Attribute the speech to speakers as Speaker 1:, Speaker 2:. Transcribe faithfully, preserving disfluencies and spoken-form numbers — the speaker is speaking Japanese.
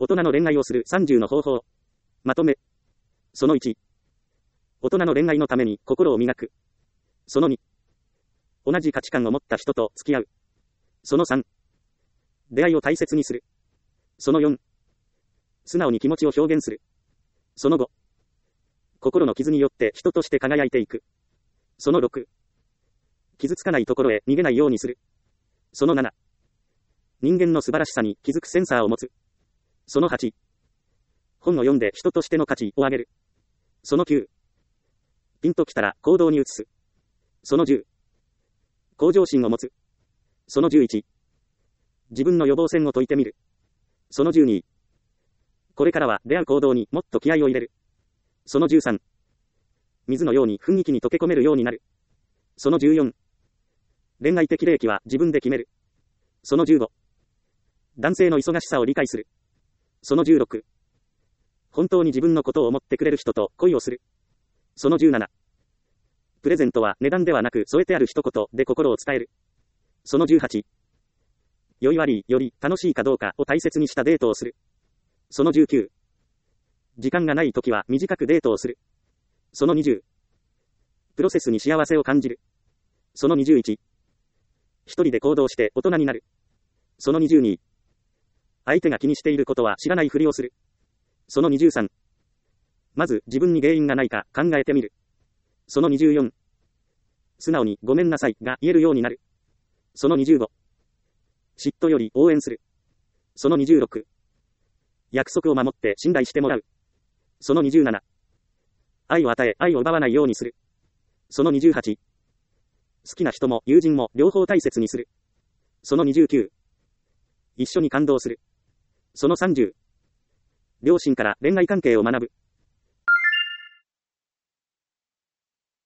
Speaker 1: 大人の恋愛をするさんじゅうの方法。まとめ。そのいち。大人の恋愛のために心を磨く。そのに。同じ価値観を持った人と付き合う。そのさん。出会いを大切にする。そのよん。素直に気持ちを表現する。そのご。心の傷によって人として輝いていく。そのろく。傷つかないところへ逃げないようにする。そのなな。人間の素晴らしさに気づくセンサーを持つ。そのはち。本を読んで人としての価値を上げる。そのきゅう。ピンときたら行動に移す。そのじゅう。向上心を持つ。そのじゅういち。自分の予防線を解いてみる。そのじゅうに。これからは出会う行動にもっと気合を入れる。そのじゅうさん。水のように雰囲気に溶け込めるようになる。そのじゅうよん。恋愛的礼儀は自分で決める。そのじゅうご。男性の忙しさを理解する。そのじゅうろく。本当に自分のことを思ってくれる人と恋をする。そのじゅうなな。プレゼントは値段ではなく添えてある一言で心を伝える。そのじゅうはち。良い悪いより楽しいかどうかを大切にしたデートをする。そのじゅうきゅう。時間がないときは短くデートをする。そのにじゅう。プロセスに幸せを感じる。そのにじゅういち。一人で行動して大人になる。そのにじゅうに。相手が気にしていることは知らないふりをする。そのにじゅうさん。まず自分に原因がないか考えてみる。そのにじゅうよん。素直にごめんなさいが言えるようになる。そのにじゅうご。嫉妬より応援する。そのにじゅうろく。約束を守って信頼してもらう。そのにじゅうなな。愛を与え愛を奪わないようにする。そのにじゅうはち。好きな人も友人も両方大切にする。そのにじゅうきゅう。一緒に感動する。そのさんじゅう。両親から恋愛関係を学ぶ。